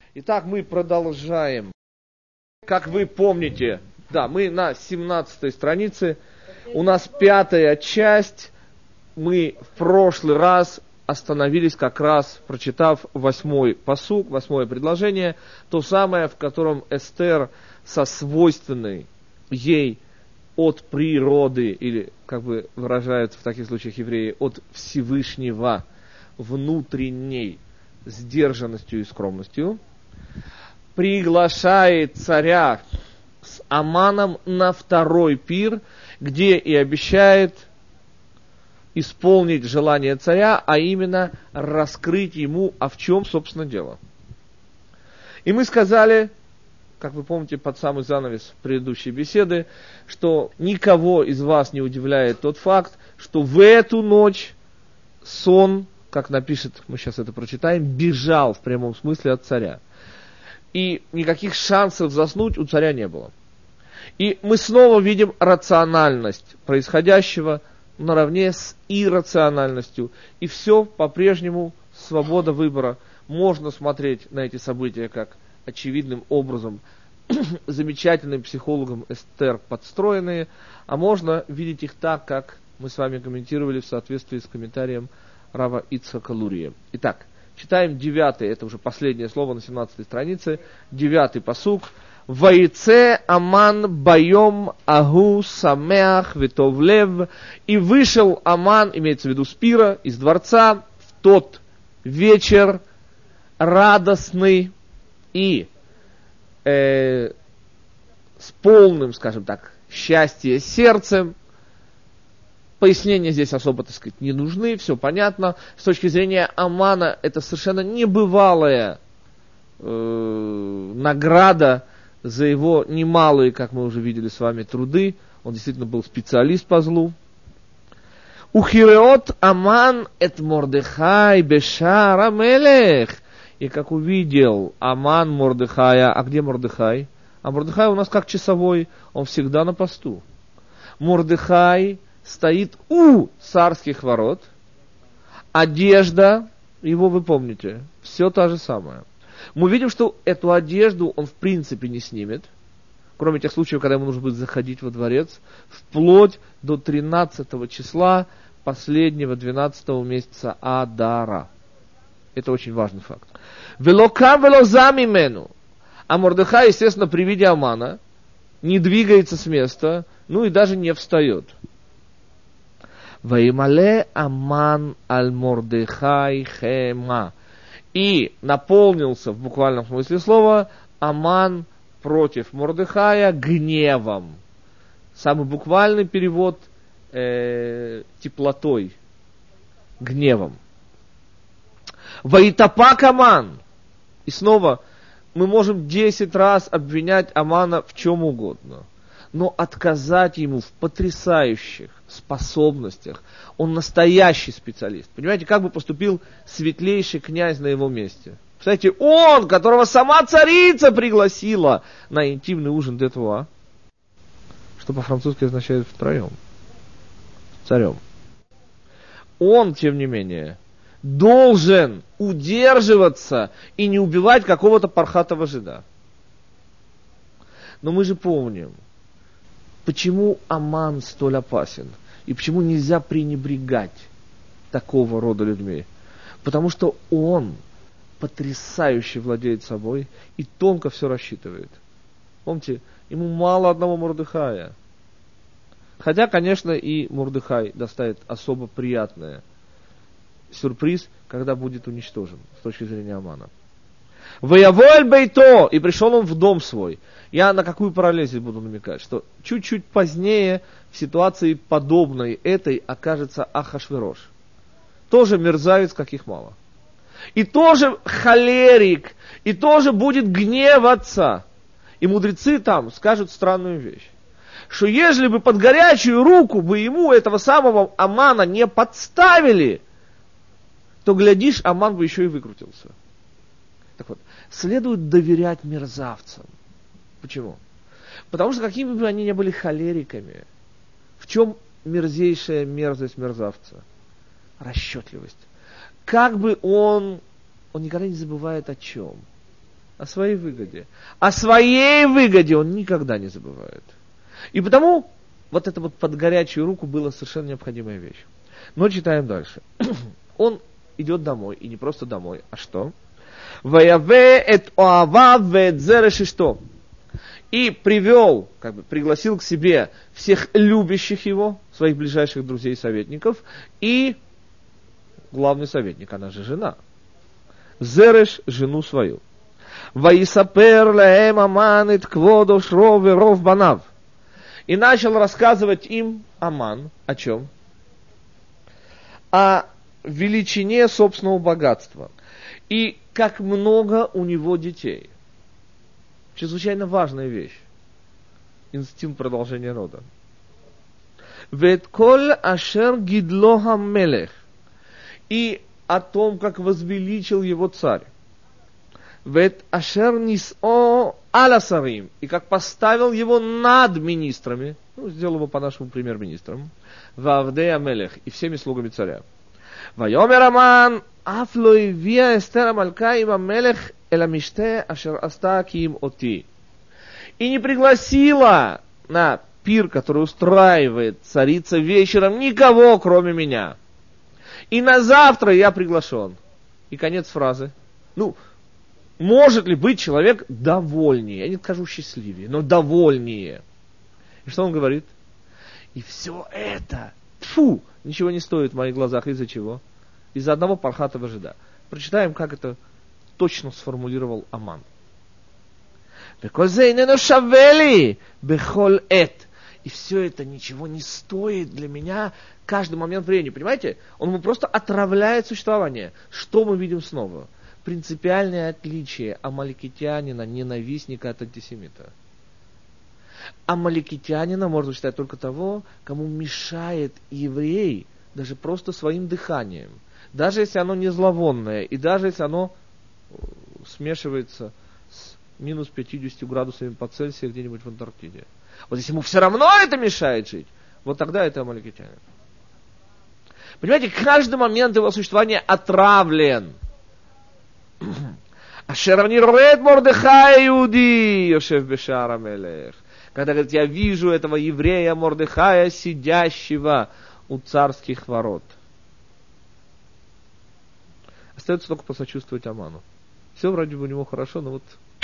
Итак, мы продолжаем. Как вы помните, мы на 17 странице. У нас 5-я часть. Мы в прошлый раз остановились как раз, прочитав 8-й пасук, 8-е предложение. То самое, в котором Эстер со свойственной ей от природы, или, как бы выражаются в таких случаях евреи, от Всевышнего внутренней сдержанностью и скромностью, приглашает царя с Аманом на второй пир, где и обещает исполнить желание царя, а именно раскрыть ему, в чем, собственно, дело. И мы сказали, как вы помните, под самый занавес предыдущей беседы, что никого из вас не удивляет тот факт, что в эту ночь сон, как напишет, мы сейчас это прочитаем, бежал в прямом смысле от царя. И никаких шансов заснуть у царя не было. И мы снова видим рациональность происходящего наравне с иррациональностью. И все по-прежнему свобода выбора. Можно смотреть на эти события как очевидным образом замечательным психологом Эстер подстроенные, а можно видеть их так, как мы с вами комментировали в соответствии с комментарием Рава Ицхака Лурия. Итак, читаем 9-й, это уже последнее слово на 17-й странице, 9-й пасук. «Ваице Аман байом агу самеах ветовлев». И вышел Аман, имеется в виду с пира, из дворца, в тот вечер радостный и с полным, скажем так, счастья сердцем. Пояснения здесь особо, так сказать, не нужны, все понятно. С точки зрения Амана, это совершенно небывалая награда за его немалые, как мы уже видели с вами, труды. Он действительно был специалист по злу. «Ухиреот Аман эт Мордехай бешар амелех». И как увидел Аман Мордехая, а где Мордехай? А Мордехай у нас как часовой, он всегда на посту. Мордехай стоит у царских ворот, одежда его, вы помните, все та же самая. Мы видим, что эту одежду он в принципе не снимет, кроме тех случаев, когда ему нужно будет заходить во дворец, вплоть до 13 числа последнего 12 месяца Адара. Это очень важный факт. «Велокам велозамимену». А Мордехай, естественно, при виде Амана не двигается с места, и даже не встает. «Ваимале Аман аль Мордехай хема». И наполнился, в буквальном смысле слова, Аман против Мордехая гневом. Самый буквальный перевод теплотой, гневом. «Ваитапак Аман». И снова мы можем 10 раз обвинять Амана в чем угодно, но отказать ему в потрясающих способностях. Он настоящий специалист. Понимаете, как бы поступил светлейший князь на его месте? Кстати, он, которого сама царица пригласила на интимный ужин де Туа, что по-французски означает втроем, царем. Он, тем не менее, должен удерживаться и не убивать какого-то пархатого жида. Но мы же помним, почему Аман столь опасен и почему нельзя пренебрегать такого рода людьми. Потому что он потрясающе владеет собой и тонко все рассчитывает. Помните, ему мало одного Мордехая. Хотя, конечно, и Мордехай доставит особо приятное сюрприз, когда будет уничтожен с точки зрения Амана. «Ваяволь бейто», и пришел он в дом свой. Я на какую параллель здесь буду намекать? Что чуть-чуть позднее в ситуации подобной этой окажется Ахашверош. Тоже мерзавец, каких мало. И тоже холерик, и тоже будет гневаться. И мудрецы там скажут странную вещь. Что ежели бы под горячую руку бы ему этого самого Амана не подставили, то, глядишь, Аман бы еще и выкрутился. Так вот, следует доверять мерзавцам. Почему? Потому что какими бы они ни были холериками, в чем мерзейшая мерзость мерзавца? Расчетливость. Как бы он никогда не забывает о чем? о своей выгоде. О своей выгоде он никогда не забывает. И потому вот это вот под горячую руку была совершенно необходимая вещь. Но читаем дальше. Он идет домой, и не просто домой, а что? «Ваяве эт оавав вэт зереш» и что? И привел, пригласил к себе всех любящих его, своих ближайших друзей и советников, и главный советник, она же жена. Зереш, жену свою. «Ваисапер лаэм Аман эт кводо шро веров банав». И начал рассказывать им Аман о чем? О величине собственного богатства. И как много у него детей. Чрезвычайно важная вещь. Инстинкт продолжения рода. «Вет коль ашер гидло хамелех». И о том, как возвеличил его царь. «Вет ашер нисо аласарим». И как поставил его над министрами. Сделал его по нашему премьер-министрам. «Вавдей амелех». И всеми слугами царя. «Вайомер Аман аф ло ивия эстер амалька им амелех эль амиште ашер аста киим оти». И не пригласила на пир, который устраивает царица вечером, никого, кроме меня. И на завтра я приглашен. И конец фразы. Может ли быть человек довольнее? Я не скажу счастливее, но довольнее. И что он говорит? И все это, ничего не стоит в моих глазах. Из-за чего? Из-за одного пархатого жида. Прочитаем, как это точно сформулировал Аман. И все это ничего не стоит для меня каждый момент времени. Понимаете? Он ему просто отравляет существование. Что мы видим снова? Принципиальное отличие амаликитянина, ненавистника от антисемита. Амаликитянина можно считать только того, кому мешает еврей даже просто своим дыханием. Даже если оно не зловонное, и даже если оно смешивается с минус 50 градусами по Цельсию где-нибудь в Антарктиде. Вот если ему все равно это мешает жить, вот тогда это амаликитянин. Понимаете, каждый момент его существования отравлен. Ашер нирет Мордехай Иуди, Йошев бешаар амелех. Когда говорит, я вижу этого еврея Мордехая, сидящего у царских ворот. Остается только посочувствовать Аману. Все вроде бы у него хорошо, но вот...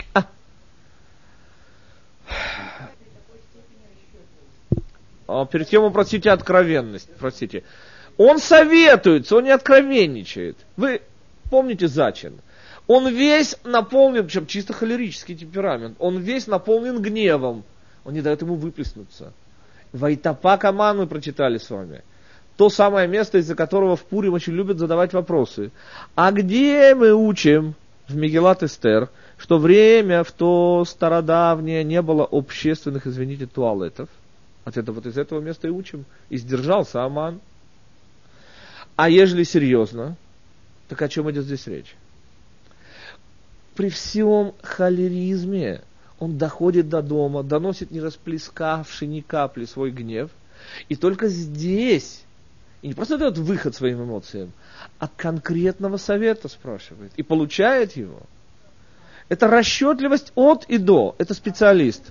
Перед тем простите откровенность, простите. Он советуется, он не откровенничает. Вы помните зачин? Он весь наполнен, причем чисто холерический темперамент, он весь наполнен гневом. Он не дает ему выплеснуться. Вайтапак Аман мы прочитали с вами. То самое место, из-за которого в Пурим очень любят задавать вопросы. А где мы учим в Мегилат Эстер, что время в то стародавнее не было общественных, извините, туалетов? Вот из этого места и учим. И сдержался Аман. А ежели серьезно, так о чем идет здесь речь? При всем холеризме он доходит до дома, доносит не расплескавший ни капли свой гнев. И только здесь, и не просто дает выход своим эмоциям, а конкретного совета спрашивает. И получает его. Это расчетливость от и до. Это специалист.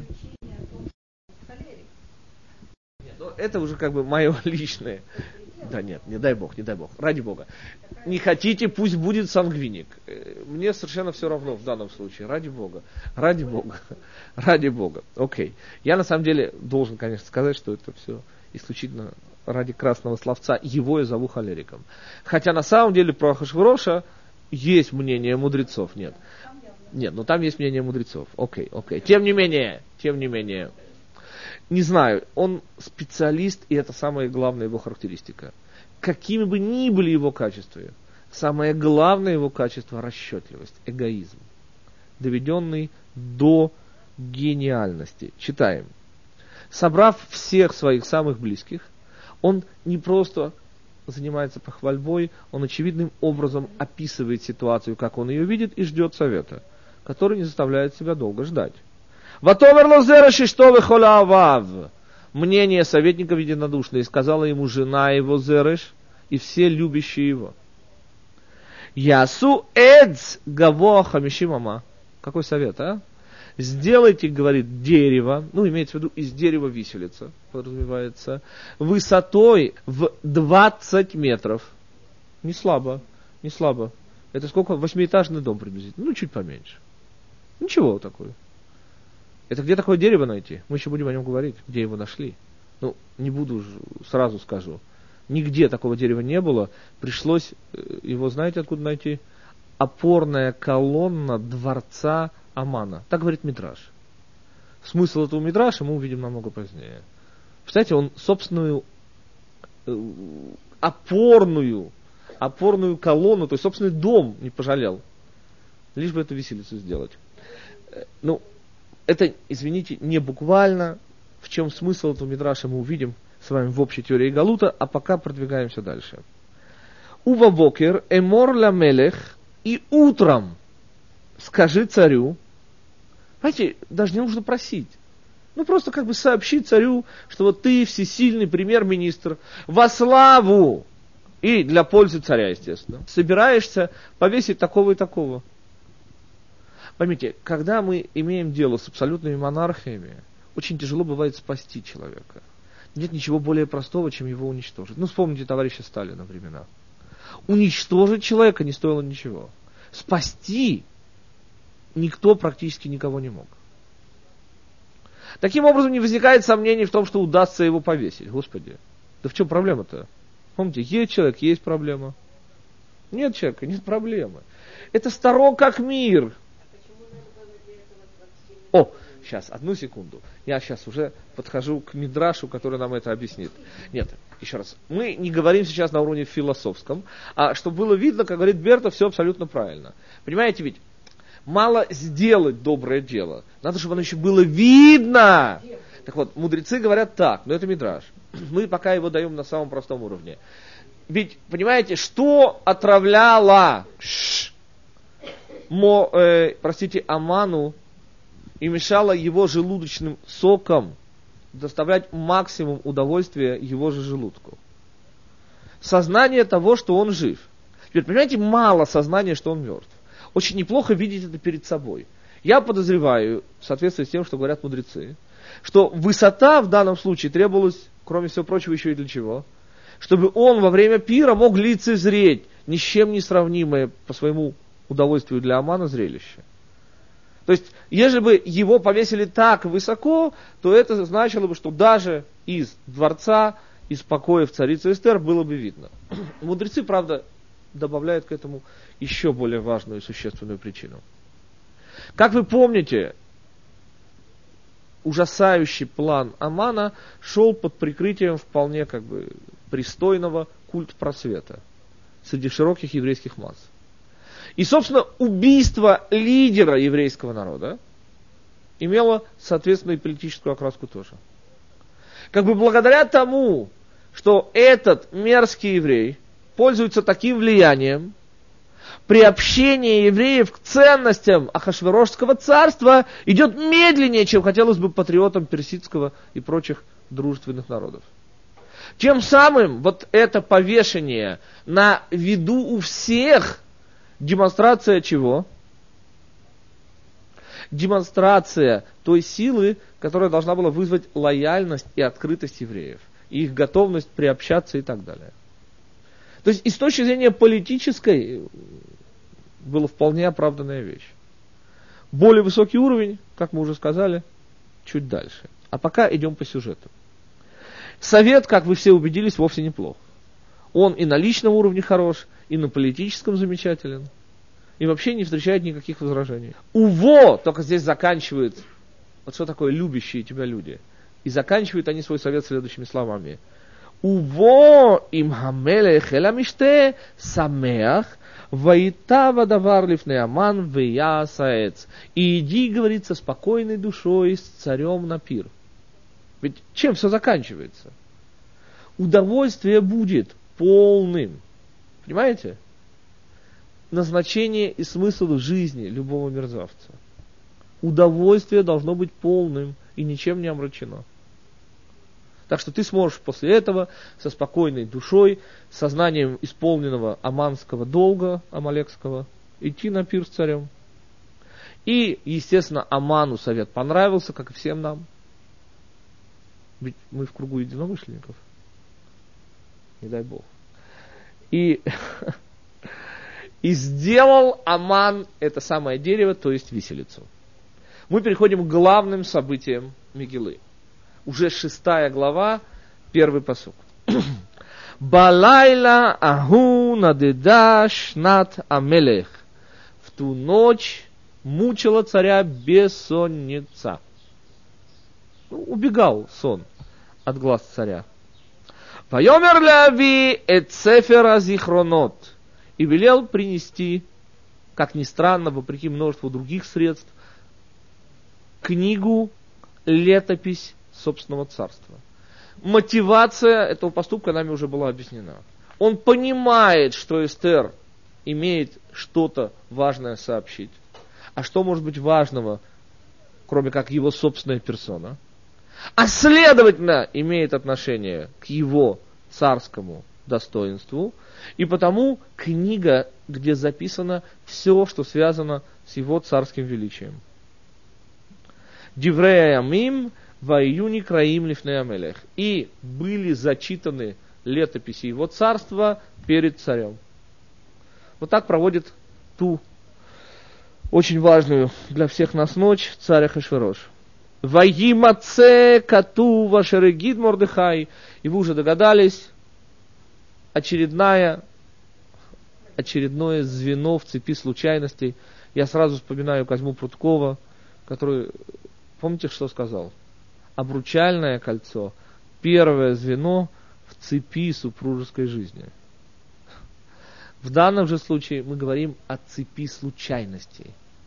Это уже мое личное. Да нет, не дай бог, ради бога. Не хотите, пусть будет сангвиник. Мне совершенно все равно в данном случае. Ради бога. Окей. Я на самом деле должен, конечно, сказать, что это все исключительно ради красного словца. Его я зову холериком. Хотя на самом деле про Ахашвироша есть мнение мудрецов. Нет, но там есть мнение мудрецов. Окей. Тем не менее. Не знаю, он специалист, и это самая главная его характеристика. Какими бы ни были его качества, самое главное его качество – расчетливость, эгоизм, доведенный до гениальности. Читаем. Собрав всех своих самых близких, он не просто занимается похвальбой, он очевидным образом описывает ситуацию, как он ее видит, и ждет совета, который не заставляет себя долго ждать. Мнение советников единодушное, сказала ему жена его Зереш и все любящие его. Ясу эдз гаво хамишим ама. Какой совет, а? Сделайте, говорит, дерево, ну, имеется в виду, из дерева виселица, подразумевается, высотой в 20 метров. Не слабо, не слабо. Это сколько? 8-этажный дом приблизительно. Ну, чуть поменьше. Ничего такое. Это где такое дерево найти? Мы еще будем о нем говорить, где его нашли. Ну, не буду, сразу скажу. Нигде такого дерева не было. Пришлось его, знаете, откуда найти? Опорная колонна дворца Амана. Так говорит Мидраш. Смысл этого Мидраша мы увидим намного позднее. Представляете, он собственную опорную колонну, то есть собственный дом не пожалел. Лишь бы эту виселицу сделать. Ну, это, извините, не буквально. В чем смысл этого Мидраша мы увидим с вами в общей теории Галута, а пока продвигаемся дальше. Ува бокер эмор ла мелех, и утром скажи царю. Знаете, даже не нужно просить. Ну, просто как бы сообщи царю, что вот ты всесильный премьер-министр во славу и для пользы царя, естественно, собираешься повесить такого и такого. Поймите, когда мы имеем дело с абсолютными монархиями, очень тяжело бывает спасти человека. Нет ничего более простого, чем его уничтожить. Ну, вспомните товарища Сталина времена. Уничтожить человека не стоило ничего. Спасти никто практически никого не мог. Таким образом, не возникает сомнений в том, что удастся его повесить. Господи, да в чем проблема-то? Помните, есть человек, есть проблема. Нет человека, нет проблемы. Это старо как мир. О, сейчас, одну секунду. Я сейчас уже подхожу к Мидрашу, который нам это объяснит. Нет, еще раз. Мы не говорим сейчас на уровне философском, а чтобы было видно, как говорит Берта, все абсолютно правильно. Понимаете ведь? Мало сделать доброе дело. Надо, чтобы оно еще было видно. Так вот, мудрецы говорят так, но это Мидраш. Мы пока его даем на самом простом уровне. Ведь, понимаете, что отравляло Аману и мешало его желудочным соком доставлять максимум удовольствия его же желудку? Сознание того, что он жив. Теперь, понимаете, мало сознания, что он мертв. Очень неплохо видеть это перед собой. Я подозреваю, в соответствии с тем, что говорят мудрецы, что высота в данном случае требовалась, кроме всего прочего, еще и для чего? Чтобы он во время пира мог лицезреть ни с чем не сравнимое по своему удовольствию для Амана зрелище. То есть, если бы его повесили так высоко, то это значило бы, что даже из дворца, из покоев царицы Эстер было бы видно. Мудрецы, правда, добавляют к этому еще более важную и существенную причину. Как вы помните, ужасающий план Амана шел под прикрытием вполне как бы пристойного культпросвета среди широких еврейских масс. И, собственно, убийство лидера еврейского народа имело, соответственно, и политическую окраску тоже. Как бы благодаря тому, что этот мерзкий еврей пользуется таким влиянием, приобщение евреев к ценностям Ахашверошского царства идет медленнее, чем хотелось бы патриотам персидского и прочих дружественных народов. Тем самым вот это повешение на виду у всех демонстрация чего? Демонстрация той силы, которая должна была вызвать лояльность и открытость евреев, и их готовность приобщаться и так далее. То есть и с точки зрения политической была вполне оправданная вещь. Более высокий уровень, как мы уже сказали, чуть дальше. А пока идем по сюжету. Совет, как вы все убедились, вовсе неплох. Он и на личном уровне хорош, и на политическом замечателен. И вообще не встречает никаких возражений. Уво, только здесь заканчивает, вот что такое любящие тебя люди. И заканчивают они свой совет следующими словами. Уво им хамелех эламиште самеах ваитава давар лифней Аман веясаэц. И иди, говорит, со спокойной душой с царем на пир. Ведь чем все заканчивается? Удовольствие будет полным. Понимаете? Назначение и смысл жизни любого мерзавца. Удовольствие должно быть полным и ничем не омрачено. Так что ты сможешь после этого со спокойной душой, сознанием исполненного аманского долга, амалекского, идти на пир с царем. И, естественно, Аману совет понравился, как и всем нам. Ведь мы в кругу единомышленников. Не дай Бог. И сделал Аман это самое дерево, то есть виселицу. Мы переходим к главным событиям Мегилы. Уже 6 глава, 1 пасук. Балайла аху надеда шнат амелех. В ту ночь мучила царя бессонница. Убегал сон от глаз царя. Вайомер лави эт сефера зихронот. И велел принести, как ни странно, вопреки множеству других средств, книгу, летопись собственного царства. Мотивация этого поступка нами уже была объяснена. Он понимает, что Эстер имеет что-то важное сообщить. А что может быть важного, кроме как его собственная персона? А следовательно, имеет отношение к его царскому достоинству. И потому книга, где записано все, что связано с его царским величием. Диврея ямим ваюни краим лифней амелех. И были зачитаны летописи его царства перед царем. Вот так проводит ту очень важную для всех нас ночь царь Ахашверош. Ваимаце кату вашерегид Мордехай. И вы уже догадались, очередное звено в цепи случайностей. Я сразу вспоминаю Козьму Прудкова, который, помните, что сказал? Обручальное кольцо – первое звено в цепи супружеской жизни. В данном же случае мы говорим о цепи случайностей.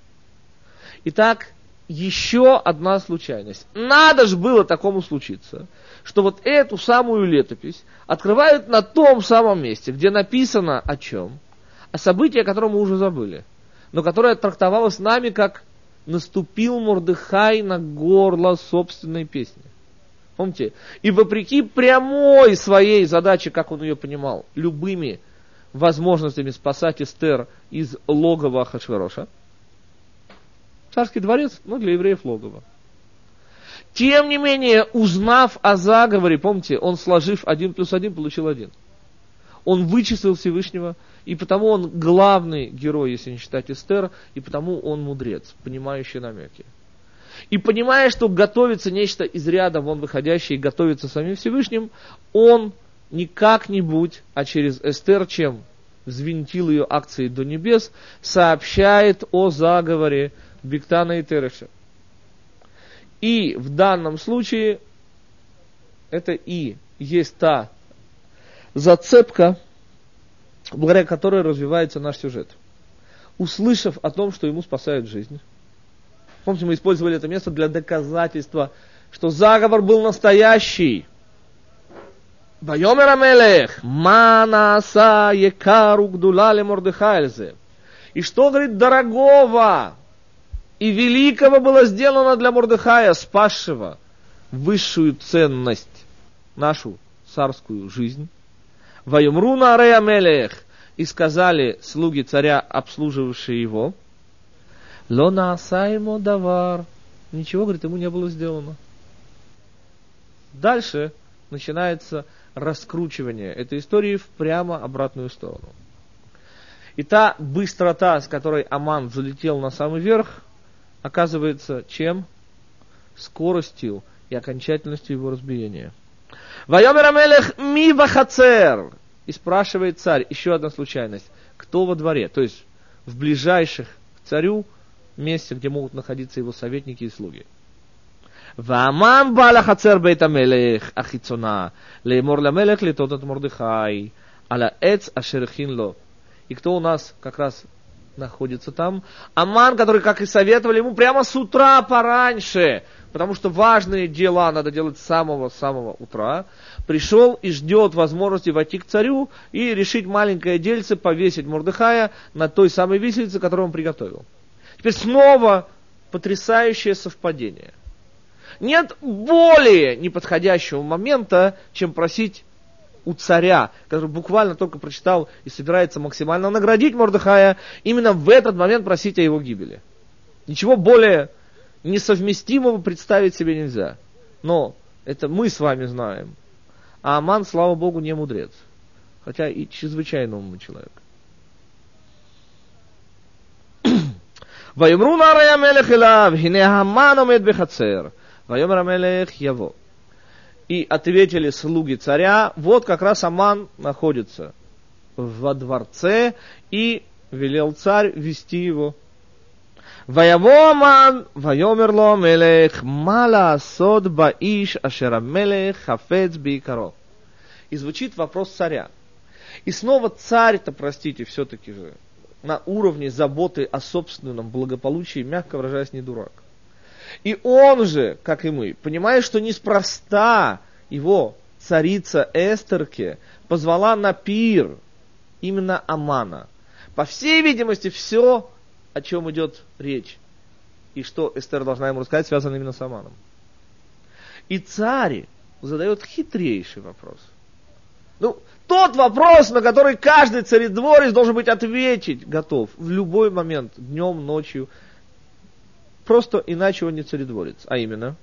Итак, еще одна случайность. Надо же было такому случиться, что вот эту самую летопись открывают на том самом месте, где написано о чем? О событии, о котором мы уже забыли, но которое трактовалось нами как «наступил Мордехай на горло собственной песни». Помните? И вопреки прямой своей задаче, как он ее понимал, любыми возможностями спасать Эстер из логова Ахашвероша, царский дворец, для евреев логово. Тем не менее, узнав о заговоре, помните, он, сложив 1 + 1, получил 1. Он вычислил Всевышнего, и потому он главный герой, если не считать Эстер, и потому он мудрец, понимающий намеки. И понимая, что готовится нечто из ряда вон выходящее, и готовится самим Всевышним, он не как-нибудь, а через Эстер, чем взвинтил ее акции до небес, сообщает о заговоре Биктана и Тереша. И в данном случае это и есть та зацепка, благодаря которой развивается наш сюжет. Услышав о том, что ему спасают жизнь. Помните, мы использовали это место для доказательства, что заговор был настоящий. Вайомер амелех, манаса екару гдула ле Мордехай. И что, говорит, дорогого и великого было сделано для Мордехая, спасшего высшую ценность, нашу царскую жизнь. Вайомру наарей амелех, и сказали слуги царя, обслуживавшие его, ло нааса ему давар, ничего, говорит, ему не было сделано. Дальше начинается раскручивание этой истории в прямо обратную сторону. И та быстрота, с которой Аман залетел на самый верх, оказывается чем? Скоростью и окончательностью его разбиения. Вайомер амелех ми вахацер. И спрашивает царь, еще одна случайность, кто во дворе? То есть в ближайших к царю месте, где могут находиться его советники и слуги. Вааман бала хацер бейт амелех ахицона леймор ламелех летотат Мордехай аля эц ашер хинло. И кто у нас как раз находится там? Аман, который, как и советовали ему, прямо с утра пораньше, потому что важные дела надо делать с самого-самого утра, пришел и ждет возможности войти к царю и решить маленькое дельце, повесить Мордехая на той самой виселице, которую он приготовил. Теперь снова потрясающее совпадение. Нет более неподходящего момента, чем просить у царя, который буквально только прочитал и собирается максимально наградить Мордехая, именно в этот момент просить о его гибели. Ничего более несовместимого представить себе нельзя. Но это мы с вами знаем. А Аман, слава Богу, не мудрец. Хотя и чрезвычайно умный человек. ויאמרו נערי המלך אליו, הנה המן עומד בחצר. ויאמר המלך יבוא. И ответили слуги царя, вот как раз Аман находится во дворце, и велел царь вести его. ויבוא המן, ויאמר לו המלך, מה לעשות באיש אשר המלך חפץ ביקרו. И звучит вопрос царя. И снова царь-то, простите, все-таки же, на уровне заботы о собственном благополучии, мягко выражаясь, не дурак. И он же, как и мы, понимая, что неспроста его царица Эстерке позвала на пир именно Амана. По всей видимости, все, о чем идет речь, и что Эстер должна ему рассказать, связано именно с Аманом. И царь задает хитрейший вопрос. Тот вопрос, на который каждый царедворец должен быть ответить готов в любой момент, днем, ночью. Просто иначе он не царедворец. А именно,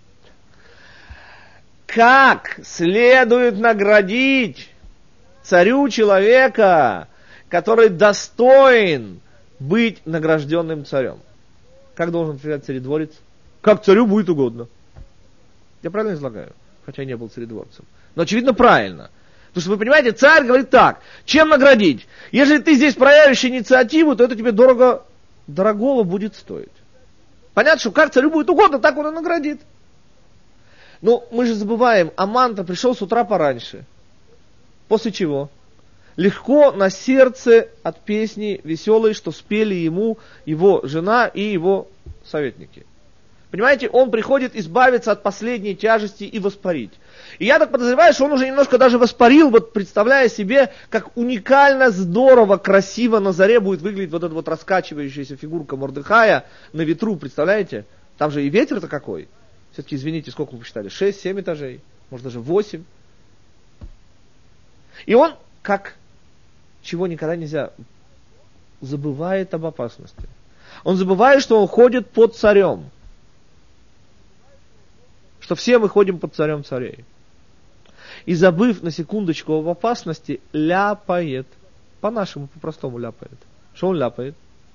как следует наградить царю человека, который достоин быть награжденным царем? Как должен отвечать царедворец? Как царю будет угодно. Я правильно излагаю? Хотя я не был царедворцем. Но очевидно правильно. Потому что вы понимаете, царь говорит так: чем наградить? Если ты здесь проявишь инициативу, то это тебе дорогого будет стоить. Понятно, что как царю будет угодно, так он и наградит. Но мы же забываем, Аман-то пришел с утра пораньше. После чего? Легко на сердце от песни веселой, что спели ему его жена и его советники. Понимаете, он приходит избавиться от последней тяжести и воспарить. И я так подозреваю, что он уже немножко даже воспарил, вот представляя себе, как уникально, здорово, красиво на заре будет выглядеть вот эта вот раскачивающаяся фигурка Мордехая на ветру, представляете? Там же и ветер-то какой. Все-таки, извините, сколько вы посчитали? 6-7 этажей, может даже 8. И он, как чего никогда нельзя, забывает об опасности. Он забывает, что он ходит под царем. Что все мы ходим под царем царей. И забыв на секундочку об опасности, ляпает. По-нашему, по-простому ляпает. Что он ляпает?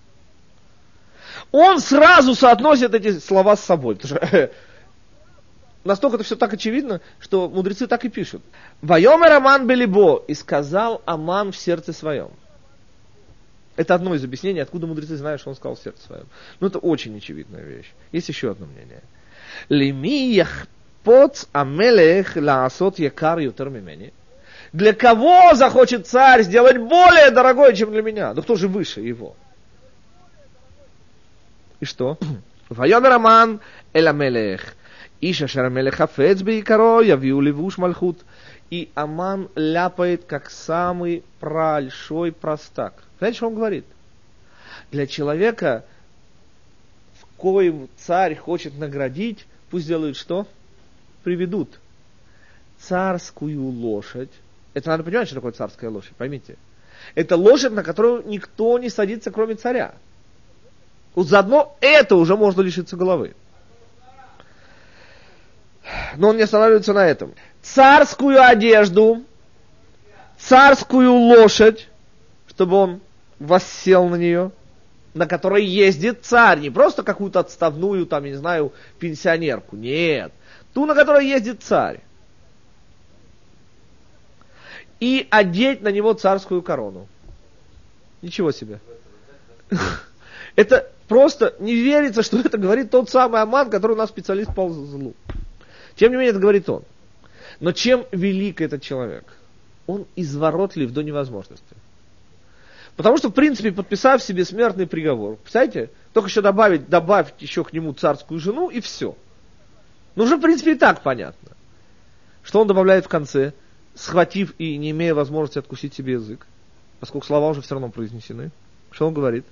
Он сразу соотносит эти слова с собой. Потому что настолько это все так очевидно, что мудрецы так и пишут. «Вайомер Аман белибо», и сказал Аман в сердце своем. Это одно из объяснений, откуда мудрецы знают, что он сказал в сердце своем. Но это очень очевидная вещь. Есть еще одно мнение. Леми яхпоц амелех лаасот якар ютер мимени. Для кого захочет царь сделать более дорогое, чем для меня? Да кто же выше его? И что? Вайомер Аман эль амелех. Иша шер амелех хафец бейкаро явиу левуш мальхут. И Аман ляпает, как самый большой простак. Знаете, что он говорит? Для человека, коим царь хочет наградить, пусть делают что? Приведут царскую лошадь. Это надо понимать, что такое царская лошадь, поймите. Это лошадь, на которую никто не садится, кроме царя. Вот заодно это уже можно лишиться головы. Но он не останавливается на этом. Царскую одежду, царскую лошадь, чтобы он воссел на нее, на которой ездит царь, не просто какую-то отставную, там, я не знаю, пенсионерку, нет, ту, на которой ездит царь. И одеть на него царскую корону. Ничего себе. Это просто не верится, что это говорит тот самый Аман, который у нас специалист по злу. Тем не менее, это говорит он. Но чем велик этот человек? Он изворотлив до невозможности. Потому что, в принципе, подписав себе смертный приговор, представляете, только еще добавить еще к нему царскую жену, и все. Ну, уже, в принципе, и так понятно. Что он добавляет в конце, схватив и не имея возможности откусить себе язык, поскольку слова уже все равно произнесены. Что он говорит?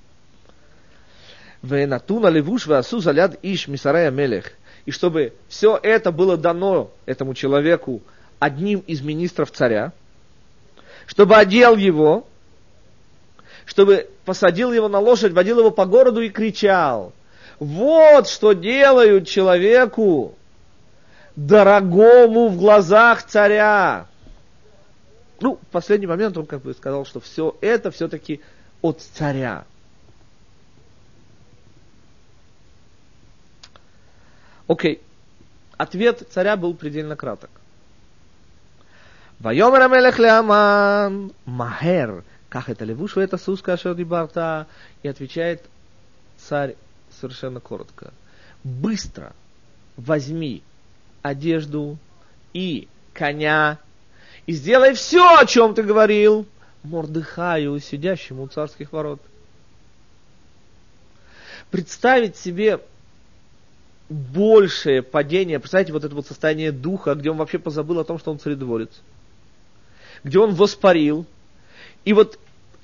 «Венатуна левуш веасу заляд иш мисарая мелех». И чтобы все это было дано этому человеку одним из министров царя, чтобы одел его, чтобы посадил его на лошадь, водил его по городу и кричал: вот что делают человеку, дорогому в глазах царя. В последний момент он сказал, что все это все-таки от царя. Окей. Ответ царя был предельно краток. Вайомер амелех леаман махер, как это левуш это суска ашер дибарта, и отвечает царь совершенно коротко: быстро возьми одежду и коня и сделай все, о чем ты говорил, Мордехаю, сидящему у царских ворот. Представить себе большее падение, представьте вот это вот состояние духа, где он вообще позабыл о том, что он царедворец, где он воспарил, и вот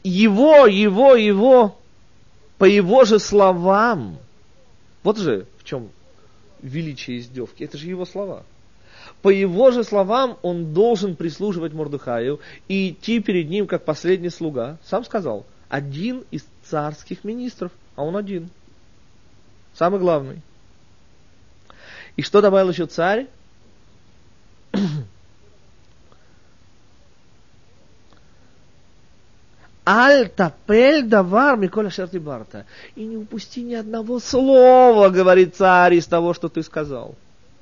его, по его же словам, вот же в чем величие издевки, это же его слова. По его же словам он должен прислуживать Мордехаю и идти перед ним как последний слуга. Сам сказал, один из царских министров, а он один, самый главный. И что добавил еще царь? Аль-тапель давар миколя шерти барта. И не упусти ни одного слова, говорит царь, из того, что ты сказал.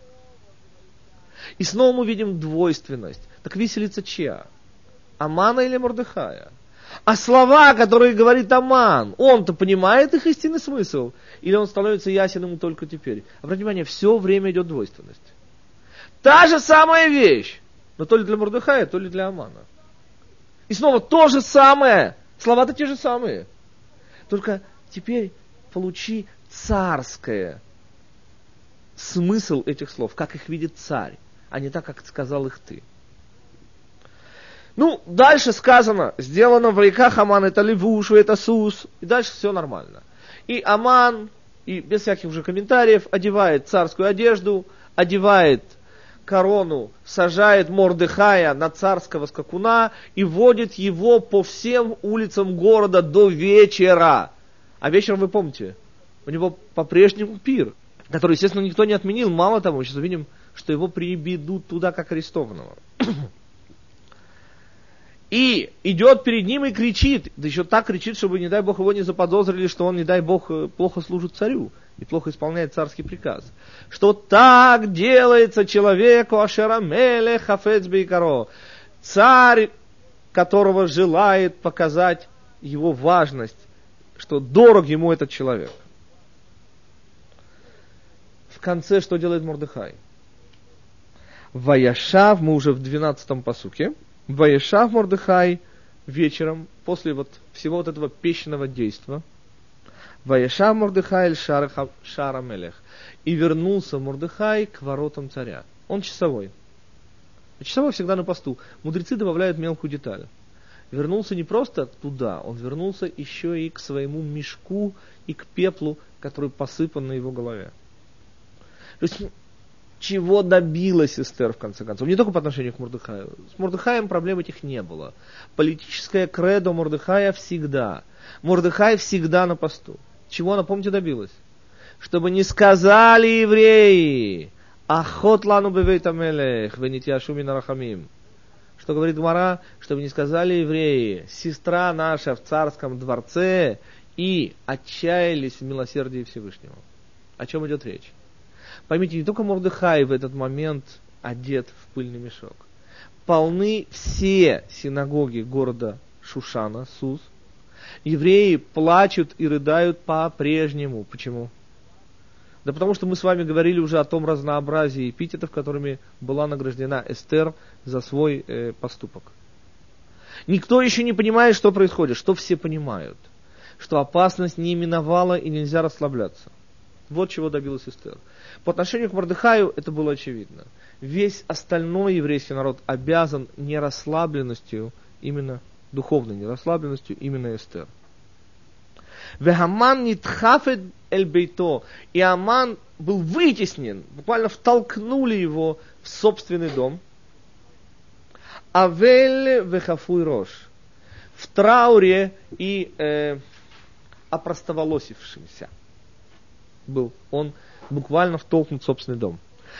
И снова мы видим двойственность. Так виселица чья? Амана или Мордехая? А слова, которые говорит Аман, он-то понимает их истинный смысл? Или он становится ясен ему только теперь? Обратите внимание, все время идет двойственность. Та же самая вещь, но то ли для Мордехая, то ли для Амана. И снова то же самое. Слова-то те же самые. Только теперь получи царское смысл этих слов, как их видит царь, а не так, как сказал их ты. Дальше сказано, сделано в реках Аман, это левуш, это сус, и дальше все нормально. И Аман, и без всяких уже комментариев, одевает царскую одежду, одевает корону, сажает Мордехая на царского скакуна и водит его по всем улицам города до вечера. А вечером, вы помните, у него по-прежнему пир, который, естественно, никто не отменил. Мало того, мы сейчас увидим, что его приведут туда как арестованного. И идет перед ним и кричит, да еще так кричит, чтобы, не дай Бог, его не заподозрили, что он, не дай Бог, плохо служит царю и плохо исполняет царский приказ. Что так делается человеку ашерамеле хафец бейкаро. Царь, которого желает показать его важность, что дорог ему этот человек. В конце что делает Мордехай? Ваяшав, мы уже в 12-м пасуке. Ваяшав Мордехай вечером, после всего этого песенного действа, Ваяшав Мордехай эль шара мелех. И вернулся Мордехай к воротам царя. Он часовой. Часовой всегда на посту. Мудрецы добавляют мелкую деталь. Вернулся не просто туда, он вернулся еще и к своему мешку и к пеплу, который посыпан на его голове. То есть, чего добилась Эстер в конце концов? Не только по отношению к Мордехаю. С Мордехаем проблем этих не было. Политическое кредо Мордехая всегда. Мордехай всегда на посту. Чего она, помните, добилась? Чтобы не сказали евреи: Ахот лану бевейт амелех, венитьяшу мин арахамим. Что говорит Гмара? Чтобы не сказали евреи: сестра наша в царском дворце, и отчаялись в милосердии Всевышнего. О чем идет речь? Поймите, не только Мордехай в этот момент одет в пыльный мешок. Полны все синагоги города Шушана, Сус. Евреи плачут и рыдают по-прежнему. Почему? Да потому что мы с вами говорили уже о том разнообразии эпитетов, которыми была награждена Эстер за свой поступок. Никто еще не понимает, что происходит. Что все понимают? Что опасность не миновала и нельзя расслабляться. Вот чего добилась Эстер. По отношению к Мордехаю это было очевидно. Весь остальной еврейский народ обязан нерасслабленностью, именно духовной нерасслабленностью, именно Эстер. Вехаман нитхафет эль бейто. И Аман был вытеснен, буквально втолкнули его в собственный дом. Авель вехафуй рош. в трауре и опростоволосившимся был. Он буквально втолкнут в собственный дом.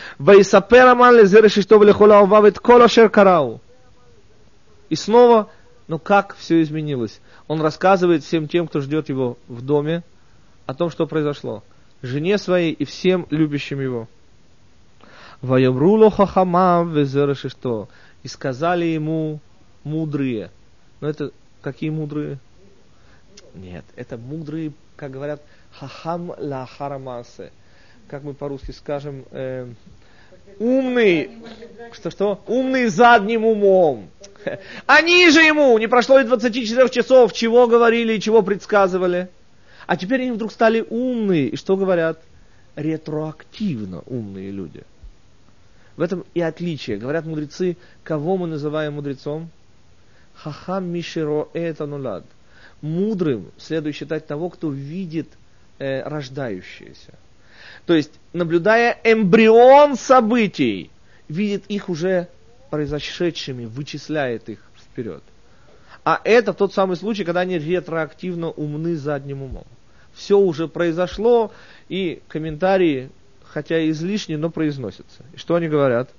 И снова, как все изменилось? Он рассказывает всем тем, кто ждет его в доме, о том, что произошло. Жене своей и всем любящим его. И сказали ему мудрые. Но это какие мудрые? Нет, это мудрые, как говорят, хахам ла харамасе. Как мы по-русски скажем, умный, что? Умный задним умом. Они же ему, не прошло и 24 часов, чего говорили и чего предсказывали. А теперь они вдруг стали умные. И что говорят? Ретроактивно умные люди. В этом и отличие. Говорят мудрецы, кого мы называем мудрецом? Хахам миширо это нулад. Мудрым следует считать того, кто видит рождающееся. То есть, наблюдая эмбрион событий, видит их уже произошедшими, вычисляет их вперед. А это тот самый случай, когда они ретроактивно умны задним умом. Все уже произошло, и комментарии, хотя и излишние, но произносятся. И что они говорят?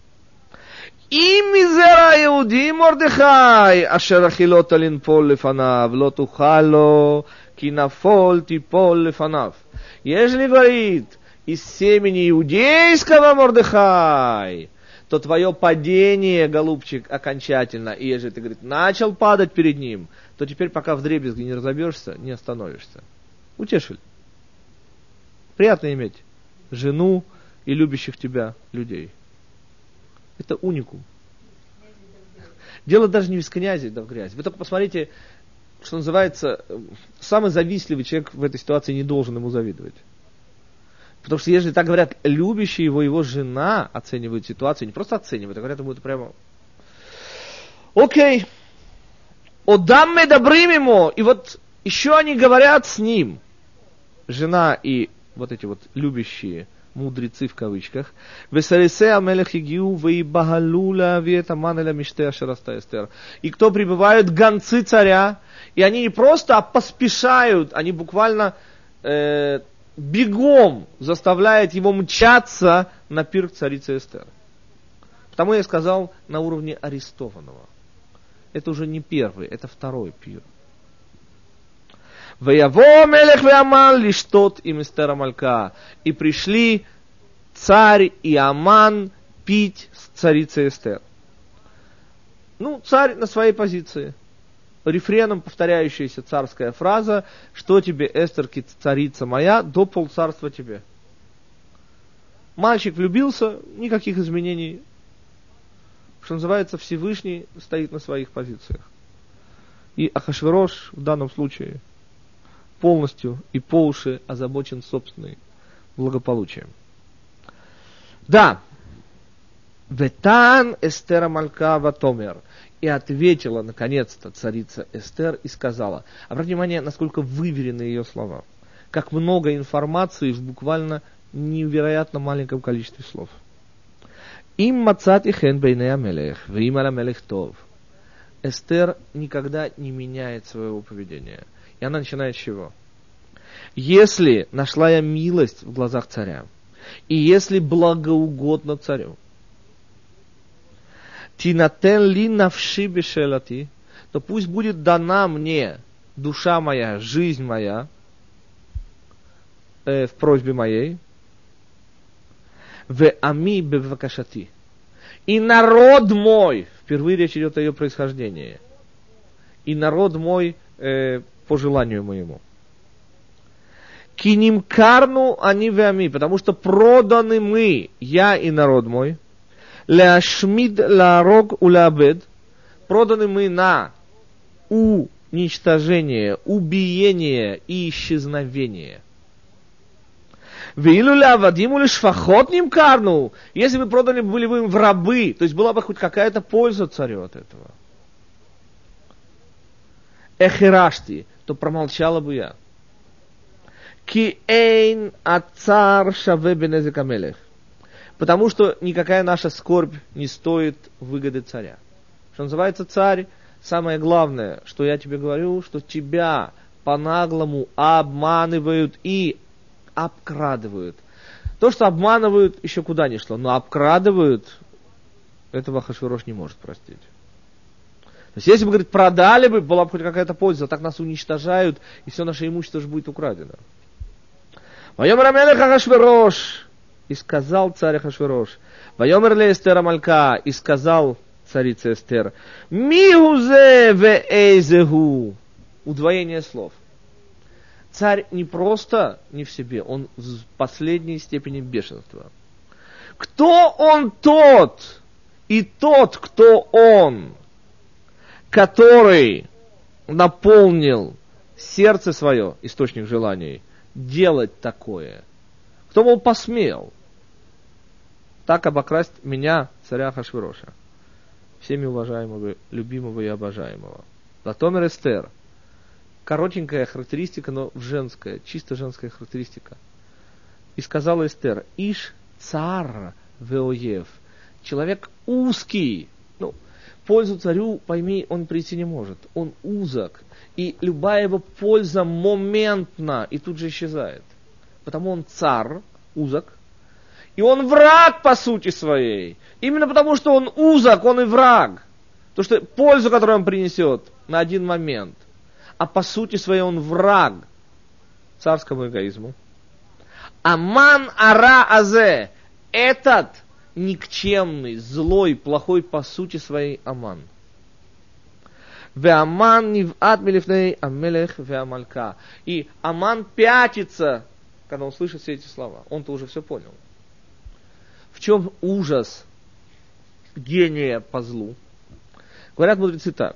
אם מזרע היהודי מרדכי אשר החילותא לנפול לפניו לא תוכל לו כי נפול תיפול לפניו. Ежели говорит из семени иудейского Мордехай, то твое падение, голубчик, окончательно. И ежели ты, говорит, начал падать перед ним, то теперь пока вдребезги не разобьешься, не остановишься. Утешили. Приятно иметь жену и любящих тебя людей. Это уникум. Дело даже не в князе, да в грязи. Вы только посмотрите, что называется, самый завистливый человек в этой ситуации не должен ему завидовать. Потому что, если так говорят, любящая его жена оценивает ситуацию, не просто оценивает, а говорят ему это прямо... Окей. Одам мы добрым ему. И вот еще они говорят с ним. Жена и вот эти вот любящие мудрецы в кавычках. И кто прибывают? Гонцы царя. И они не просто поспешают, они буквально бегом заставляют его мчаться на пир царицы Эстер. Потому я сказал на уровне арестованного. Это уже не первый, это второй пир. Ваяво мелех веаман лиштот им Эстер Амалька. И пришли царь и Аман пить с царицей Эстер. Царь на своей позиции. Рефреном повторяющаяся царская фраза, что тебе, Эстер, царица моя, до полцарства тебе. Мальчик влюбился, никаких изменений. Что называется, Всевышний стоит на своих позициях. И Ахашверош в данном случае полностью и по уши озабочен собственным благополучием. Да. Ветан Эстер Амалька ватомер. И ответила, наконец-то, царица Эстер и сказала. Обратите внимание, насколько выверены ее слова. Как много информации в буквально невероятно маленьком количестве слов. Им мацати хен бейней амелех, вим аля мелех тов. Эстер никогда не меняет своего поведения. И она начинает с чего? Если нашла я милость в глазах царя, и если благоугодно царю, тинатен ли навши бешелати, то пусть будет дана мне душа моя, жизнь моя в просьбе моей, в ами бевакашати. И народ мой, впервые речь идет о ее происхождении, и народ мой по желанию моему. Киним карну они в ами, потому что проданы мы, я и народ мой, Ляшмид ларог улабед, проданы мы на уничтожение, убиение и исчезновение. Вилу ля вадиму лишь фахотним карну, если бы проданы были бы им в рабы, то есть была бы хоть какая-то польза царю от этого. Эхирашти, то промолчала бы я. Ки эйн ацар шаве бенезек амелех. Потому что никакая наша скорбь не стоит выгоды царя. Что называется, царь самое главное, что я тебе говорю, что тебя по-наглому обманывают и обкрадывают. То, что обманывают, еще куда ни шло, но обкрадывают, этого Ахашверош не может простить. То есть, если бы, говорит, продали бы, была бы хоть какая-то польза, так нас уничтожают, и все наше имущество же будет украдено. Вайомер Амелех Ахашверош, и сказал царь Ахашверош, Вайомер ле Эстер Амалька, и сказал царица Эстер, Миузе ве эйзегу, удвоение слов. Царь не просто не в себе, он в последней степени бешенства. Кто он тот, и тот, кто он, который наполнил сердце свое, источник желаний, делать такое? Кто, мол, посмел так обокрасть меня, царя Ахашвероша, всеми уважаемого, любимого и обожаемого? Латомер Эстер. Коротенькая характеристика, но женская, чисто женская характеристика. И сказала Эстер, Иш цар веоев. Человек узкий. Ну, пользу царю, пойми, он прийти не может. Он узок. И любая его польза моментна и тут же исчезает. Потому он цар, узок. И он враг по сути своей. Именно потому, что он узок, он и враг. Потому что пользу, которую он принесет, на один момент. А по сути своей он враг царскому эгоизму. Аман ара азе. Этот никчемный, злой, плохой по сути своей Аман. Ве Аман ниват милифней амелех ве амалька. И Аман пятится, когда он слышит все эти слова. Он-то уже все понял. В чем ужас гения по злу? Говорят мудрецы так.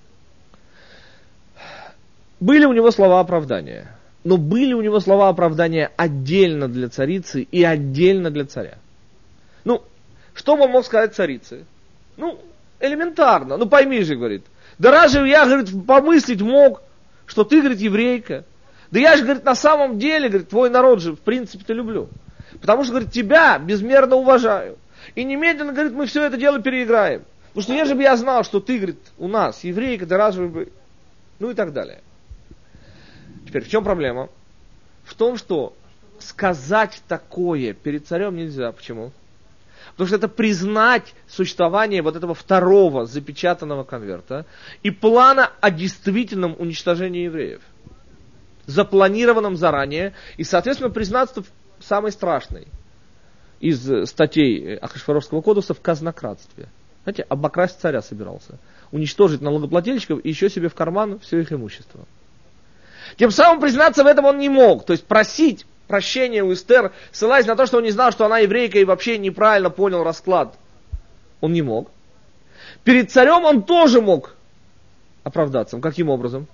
Были у него слова оправдания, но были у него слова оправдания отдельно для царицы и отдельно для царя. Ну, что он мог сказать царице? Ну, элементарно, ну пойми же, говорит. Да разве я, говорит, помыслить мог, что ты, говорит, еврейка? Да я же, говорит, на самом деле, говорит, твой народ же, в принципе-то люблю. Потому что, говорит, тебя безмерно уважаю. И немедленно, говорит, мы все это дело переиграем. Потому что если бы я знал, что ты, говорит, у нас еврейка, да разве бы... Ну и так далее. Теперь, в чем проблема? В том, что сказать такое перед царем нельзя. Почему? Потому что это признать существование вот этого второго запечатанного конверта и плана о действительном уничтожении евреев. Запланированном заранее. И, соответственно, признаться в самой страшной из статей Ахашверошского кодекса в казнократстве. Знаете, обокрасть царя собирался. Уничтожить налогоплательщиков и еще себе в карман все их имущество. Тем самым признаться в этом он не мог. То есть просить прощения у Эстер, ссылаясь на то, что он не знал, что она еврейка и вообще неправильно понял расклад. Он не мог. Перед царем он тоже мог оправдаться. Каким образом?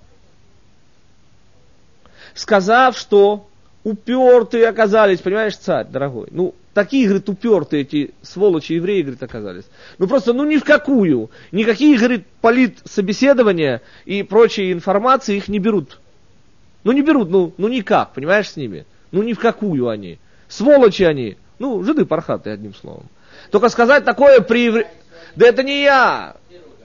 Сказав, что упертые оказались, понимаешь, царь, дорогой. Ну, такие, говорит, упертые эти сволочи евреи, говорит, оказались. Ну, просто, ну, ни в какую. Никакие, говорит, политсобеседования и прочие информации их не берут. Ну, не берут, ну никак, понимаешь, с ними. Ну, ни в какую они. Сволочи они. Ну, жиды пархатые, одним словом. Только сказать такое при евреях... Да это не я.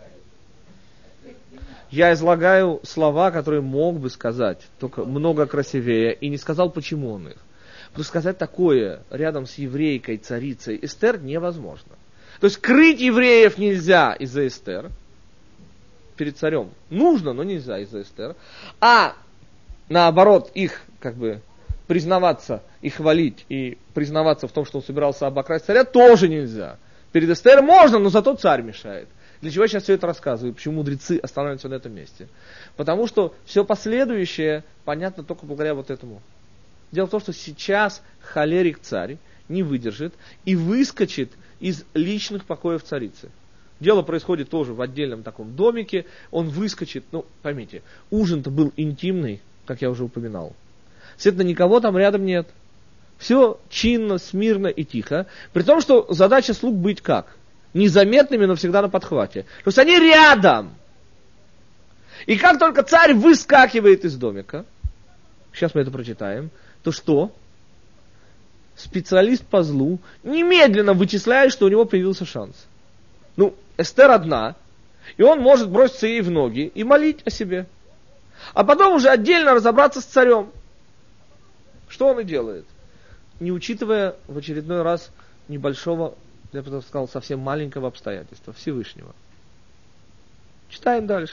Я излагаю слова, которые мог бы сказать, только много красивее, и не сказал, почему он их. Потому что сказать такое рядом с еврейкой, царицей Эстер невозможно. То есть крыть евреев нельзя из-за Эстер. Перед царем нужно, но нельзя из-за Эстер. А наоборот, их как бы признаваться и хвалить, и признаваться в том, что он собирался обокрасть царя, тоже нельзя. Перед Эстер можно, но зато царь мешает. Для чего я сейчас все это рассказываю? Почему мудрецы останавливаются на этом месте? Потому что все последующее понятно только благодаря вот этому. Дело в том, что сейчас холерик царь не выдержит и выскочит из личных покоев царицы. Дело происходит тоже в отдельном таком домике. Он выскочит, ну, поймите, ужин-то был интимный, как я уже упоминал. Следовательно, никого там рядом нет. Все чинно, смирно и тихо. При том, что задача слуг быть как? Незаметными, но всегда на подхвате. То есть они рядом. И как только царь выскакивает из домика, сейчас мы это прочитаем, то что? Специалист по злу немедленно вычисляет, что у него появился шанс. Ну, Эстер одна, И он может броситься ей в ноги и молить о себе. А потом уже отдельно разобраться с царем. Что он и делает. Не учитывая в очередной раз небольшого, я бы сказал, совсем маленького обстоятельства Всевышнего. Читаем дальше.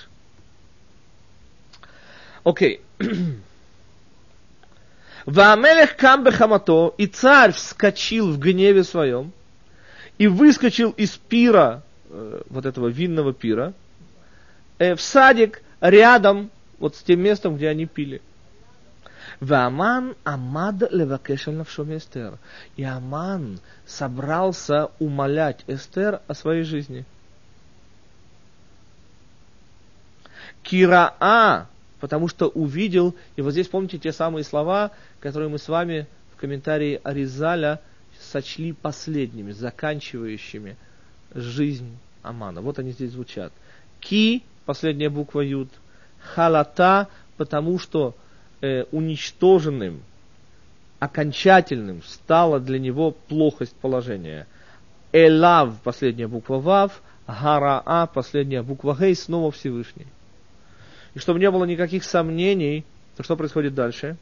Окей. Ваамелех кам бехамато, и царь вскочил в гневе своем, и выскочил из пира, вот этого винного пира, в садик рядом, вот с тем местом, где они пили. Вааман амад левакеш аль навшо ми Эстер. И Аман собрался умолять Эстер о своей жизни. Кираа, потому что увидел, и вот здесь помните те самые слова, которые мы с вами в комментарии Аризаля сочли последними, заканчивающими жизнь Амана. Вот они здесь звучат. Ки, последняя буква Юд, халата, потому что уничтоженным, окончательным стала для него плохость положения. Элав, последняя буква Вав, Гараа, последняя буква Гей, снова Всевышний. И чтобы не было никаких сомнений, то что происходит дальше?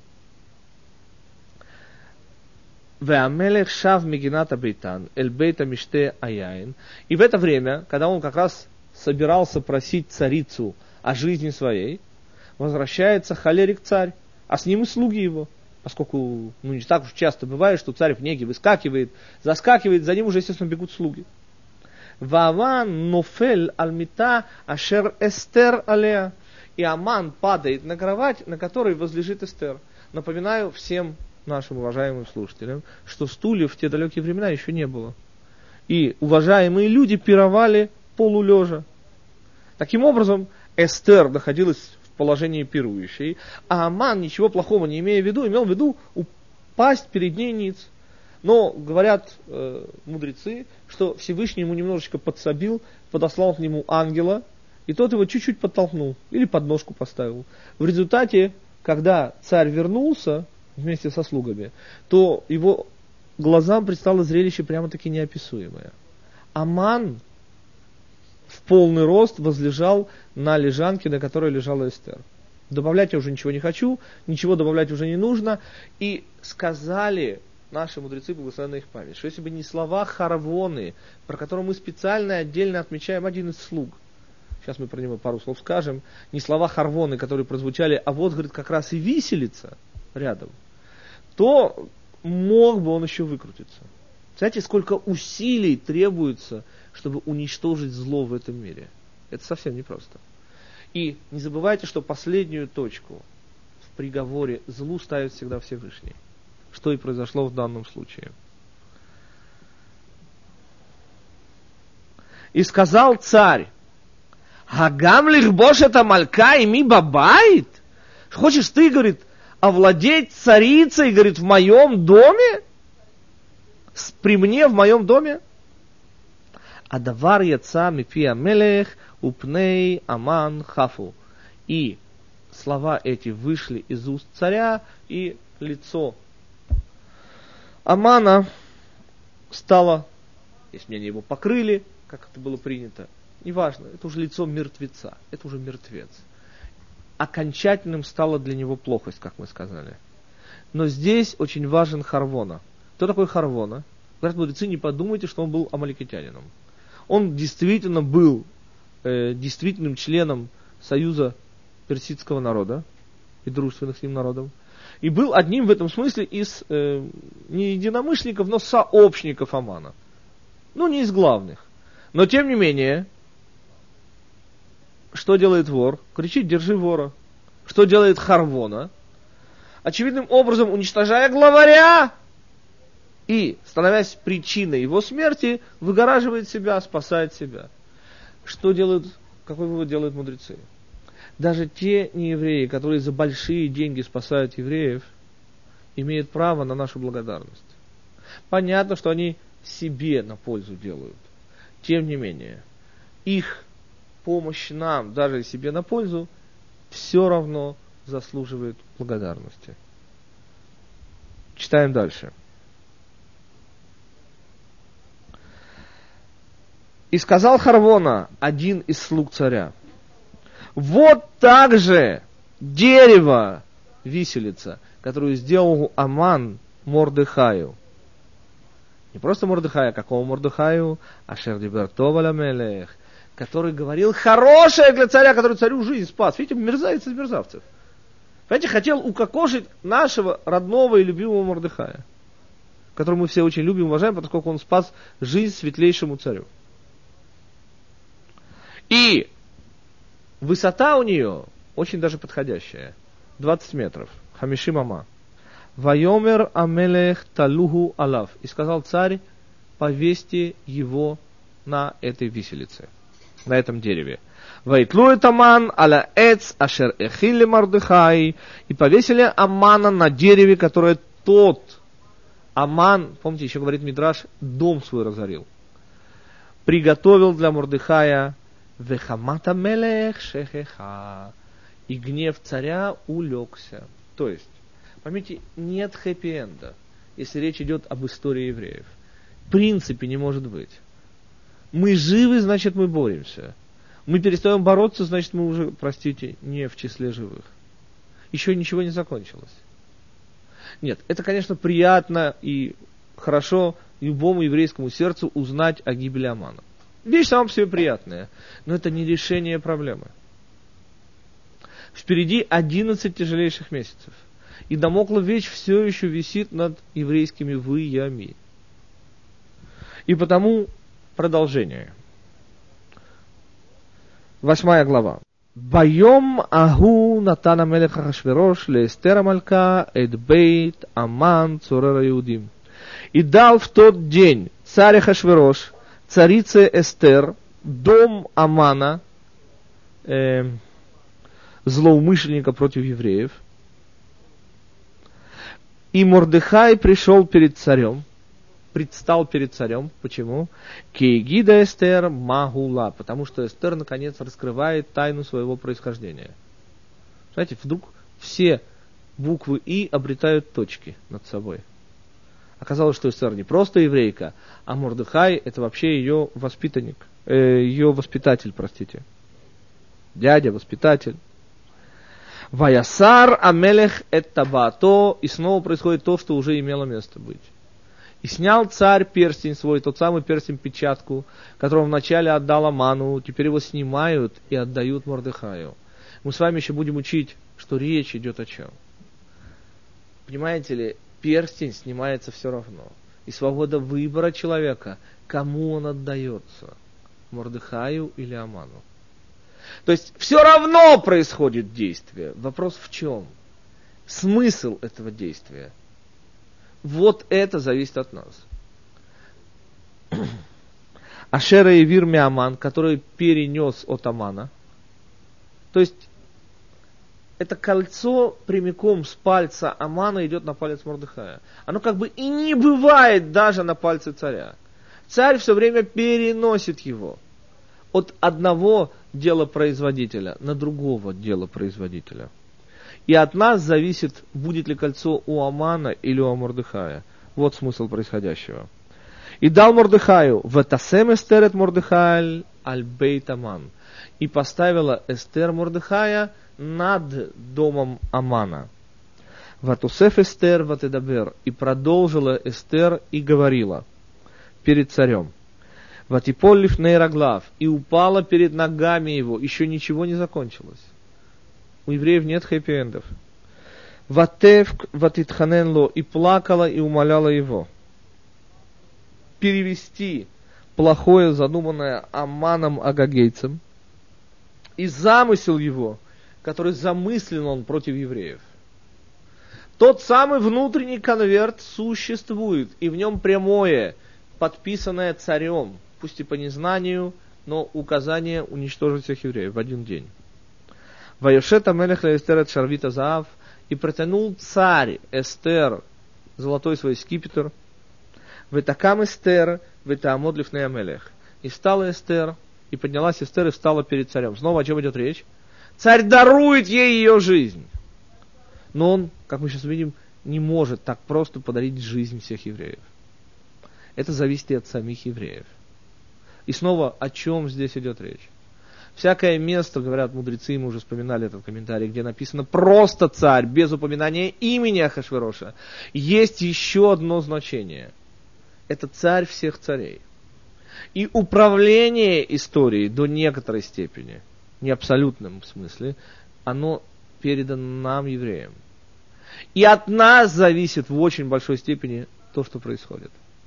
Веамелех шав мегината бейтан, эль бейта миште аяин. И в это время, когда он как раз собирался просить царицу о жизни своей, возвращается холерик царь, а с ним и слуги его. Поскольку не так уж часто бывает, что царь в неге выскакивает, заскакивает, за ним уже, естественно, бегут слуги. Ваван нофель альмита ашер Эстер алея. И Аман падает на кровать, на которой возлежит Эстер. Напоминаю всем нашим уважаемым слушателям, что стульев в те далекие времена еще не было. И уважаемые люди пировали полулежа. Таким образом, Эстер находилась в положении пирующей, а Аман, ничего плохого не имея в виду, имел в виду упасть перед ней ниц. Но говорят мудрецы, что Всевышний ему немножечко подсобил, подослал к нему ангела, и тот его чуть-чуть подтолкнул или подножку поставил. В результате, когда царь вернулся вместе со слугами, то его глазам предстало зрелище прямо-таки неописуемое. Аман в полный рост возлежал на лежанке, на которой лежала Эстер. Добавлять я уже ничего не хочу, ничего добавлять уже не нужно. И сказали наши мудрецы, благословенная их память, что если бы не слова Харвоны, про которые мы специально отдельно отмечаем один из слуг, сейчас мы про него пару слов скажем, не слова Харвоны, которые прозвучали, а вот, говорит, как раз и виселица рядом, то мог бы он еще выкрутиться. Знаете, сколько усилий требуется, чтобы уничтожить зло в этом мире? Это совсем непросто. И не забывайте, что последнюю точку в приговоре злу ставит всегда Всевышний. Что и произошло в данном случае. И сказал царь: Хагам лихбош это малька и ми бабайт? Хочешь ты, говорит, овладеть царицей, говорит, в моем доме? При мне, в моем доме? Адавар яца мипи амелех упней аман хафу. И слова эти вышли из уст царя, и лицо Амана стало, если меня его покрыли, как это было принято, неважно, это уже лицо мертвеца, это уже мертвец. Окончательным стала для него плохость, как мы сказали. Но здесь очень важен Харвона. Кто такой Харвона? Говорят мудрецы, не подумайте, что он был амаликитянином. Он действительно был действительным членом союза персидского народа и дружественных с ним народов. И был одним в этом смысле из не единомышленников, но сообщников Амана. Ну, не из главных. Но тем не менее, что делает вор? Кричит: держи вора. Что делает Харвона? Очевидным образом, уничтожая главаря и, становясь причиной его смерти, выгораживает себя, спасает себя. Что делают, какой вывод делают мудрецы? Даже те неевреи, которые за большие деньги спасают евреев, имеют право на нашу благодарность. Понятно, что они себе на пользу делают. Тем не менее, их помощь нам, даже себе на пользу, все равно заслуживает благодарности. Читаем дальше. И сказал Харвона, один из слуг царя: вот так же дерево, виселица, которую сделал Аман Мордехаю. Не просто Мордехаю, а какого Мордехаю? Ашер дибер тов аль амелех, который говорил хорошее для царя, который царю жизнь спас. Видите, мерзавец из мерзавцев. Понимаете, хотел укокошить нашего родного и любимого Мордехая, которого мы все очень любим и уважаем, поскольку он спас жизнь светлейшему царю. И высота у нее очень даже подходящая. 20 метров. Хамишим ама. Вайомер амелех талуху алав. И сказал царь, повесьте его на этой виселице, на этом дереве. Вайтлу Аман аля эц ашер эхилли Мордехай. И повесили Амана на дереве, которое тот Аман, помните, еще говорит Мидраш, дом свой разорил. Приготовил для Мордехая вехамата мелех шехеха. И гнев царя улегся. То есть, поймите, нет хэппи-энда, если речь идет об истории евреев. В принципе не может быть. Мы живы, значит мы боремся. Мы перестаем бороться, значит мы уже, простите, не в числе живых. Еще ничего не закончилось. Нет, это, конечно, приятно и хорошо любому еврейскому сердцу узнать о гибели Амана. Вещь сама по себе приятная, но это не решение проблемы. Впереди 11 тяжелейших месяцев. И Дамоклов меч все еще висит над еврейскими выями. И потому продолжение. 8 глава. Байом агу натана мелех Ахашверош леэстер амалька эд бейт Аман цорера Иудим. И дал в тот день царь Ахашверош, царице Эстер, дом Амана, злоумышленника против евреев. И Мордехай пришел перед царем, предстал перед царем. Почему? Кейгида Эстер Магула, потому что Эстер наконец раскрывает тайну своего происхождения. Знаете, вдруг все буквы И обретают точки над собой. Оказалось, что Эстер не просто еврейка, а Мордехай это вообще ее воспитанник, ее воспитатель, простите. Дядя, воспитатель. Ваясар амелех эт табато, и снова происходит то, что уже имело место быть. И снял царь перстень свой, тот самый перстень-печатку, которого вначале отдал Аману, теперь его снимают и отдают Мордехаю. Мы с вами еще будем учить, что речь идет о чем. Понимаете ли, перстень снимается все равно. И свобода выбора человека, кому он отдается, Мордехаю или Аману. То есть все равно происходит действие. Вопрос в чем? Смысл этого действия. Вот это зависит от нас. Ашера и Вир Миаман, который перенес от Амана. То есть это кольцо прямиком с пальца Амана идет на палец Мордехая. Оно как бы и не бывает даже на пальце царя. Царь все время переносит его от одного делопроизводителя на другого делопроизводителя. И от нас зависит, будет ли кольцо у Амана или у Мордехая. Вот смысл происходящего. И дал Мордехаю «Ватасем Эстер эт Мордехай аль бейт Аман». И поставила Эстер Мордехая над домом Амана. «Ватусеф Эстер ватедабер». И продолжила Эстер и говорила перед царем. «Ватипол лифней раглав». И упала перед ногами его. Еще ничего не закончилось. У евреев нет хэппи-эндов. «Ватевк ватитханенло». И плакала и умоляла его. Перевести плохое, задуманное Аманом агагейцем, и замысел его, который замыслен он против евреев. Тот самый внутренний конверт существует, и в нем прямое, подписанное царем, пусть и по незнанию, но указание уничтожить всех евреев в один день. «Вайошет амелех ле Эстер эт шарвита заав». И протянул царь Эстер золотой свой скипетр. «Ветакам Эстер ветаамод лифней амелех». И встала Эстер, и поднялась Эстер и встала перед царем. Снова о чем идет речь? Царь дарует ей ее жизнь. Но он, как мы сейчас увидим, не может так просто подарить жизнь всех евреев. Это зависит и от самих евреев. И снова, о чем здесь идет речь? Всякое место, говорят мудрецы, мы уже вспоминали этот комментарий, где написано просто царь, без упоминания имени Ахашвероша, есть еще одно значение. Это царь всех царей. И управление историей до некоторой степени, не абсолютном смысле, оно передано нам, евреям. И от нас зависит в очень большой степени то, что происходит.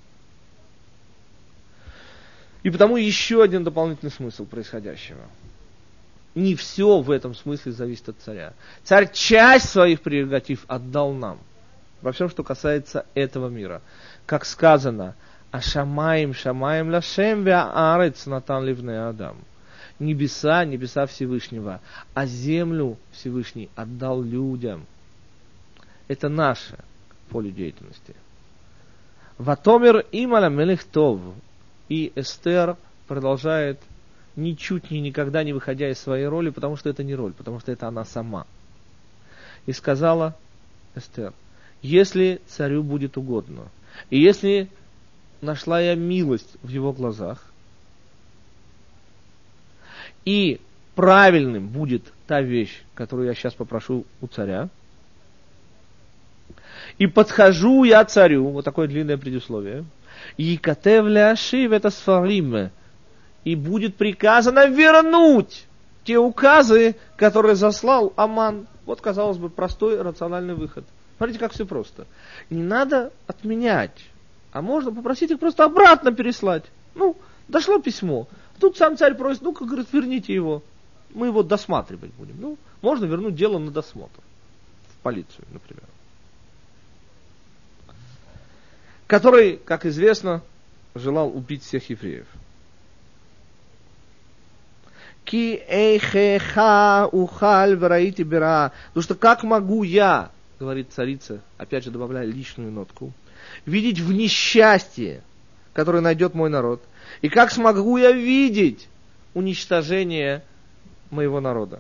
И потому еще один дополнительный смысл происходящего. Не все в этом смысле зависит от царя. Царь часть своих прерогатив отдал нам. Во всем, что касается этого мира. Как сказано, «Ашамаим шамаим лашем ве'аарец натан ливней адам». Небеса, небеса Всевышнего, а землю Всевышний отдал людям. Это наше поле деятельности. «Ватомер ималя мелех тов». И Эстер продолжает, ничуть никогда не выходя из своей роли, потому что это не роль, потому что это она сама. И сказала Эстер, если царю будет угодно, и если нашла я милость в его глазах, и правильным будет та вещь, которую я сейчас попрошу у царя, и подхожу я царю, вот такое длинное предусловие, и катев ляшив это сфарим, и будет приказано вернуть те указы, которые заслал Аман. Вот, казалось бы, простой рациональный выход. Смотрите, как все просто. Не надо отменять, а можно попросить их просто обратно переслать. Ну, дошло письмо. Тут сам царь просит, ну-ка, говорит, верните его. Мы его досматривать будем. Ну, можно вернуть дело на досмотр. В полицию, например. Который, как известно, желал убить всех евреев. Ки эйхеха ухаль враити бера. Потому что как могу я, говорит царица, опять же добавляя личную нотку, видеть в несчастье, которое найдет мой народ, и как смогу я видеть уничтожение моего народа.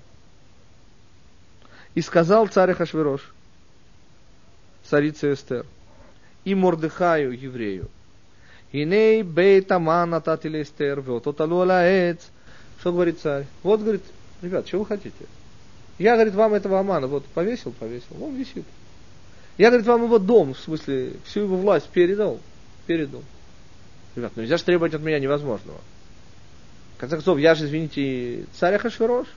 И сказал царь Ахашверош, царица Эстер, и Мордехаю, еврею, «Иней бейт Аман ататили Эстер, веотот алу алаэц». Что говорит царь? Вот, говорит, ребят, что вы хотите? Я, говорит, вам этого Амана вот повесил, он висит. Я, говорит, вам его дом, в смысле, всю его власть передал. Ребят, ну нельзя же требовать от меня невозможного. В конце концов, я же, извините, царь Ахашверош.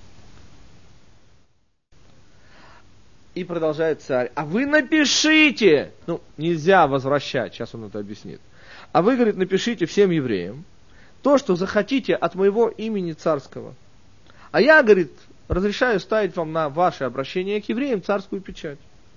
И продолжает царь, а вы напишите, ну, нельзя возвращать, сейчас он это объяснит. А вы, говорит, напишите всем евреям то, что захотите от моего имени царского. А я, говорит, разрешаю ставить вам на ваше обращение к евреям царскую печать.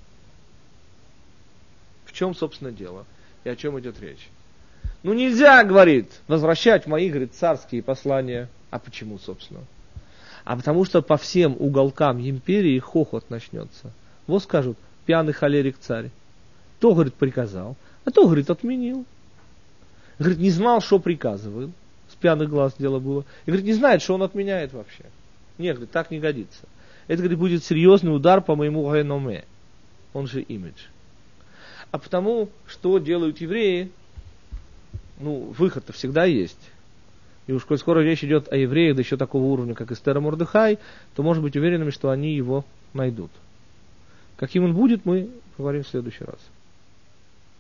В чем, собственно, дело? И о чем идет речь? Ну, нельзя, говорит, возвращать мои, говорит, царские послания. А почему, собственно? А потому что по всем уголкам империи хохот начнется. Вот скажут, пьяный холерик царь. То, говорит, приказал, а то, говорит, отменил. Говорит, не знал, что приказывает. С пьяных глаз дело было. И, говорит, не знает, что он отменяет вообще. Нет, говорит, так не годится. Это, говорит, будет серьезный удар по моему реноме. Он же имидж. А потому, что делают евреи, ну, выход-то всегда есть. И уж коль скоро речь идет о евреях, да еще такого уровня, как Эстер и Мордехай, то можно быть уверенными, что они его найдут. Каким он будет, мы поговорим в следующий раз.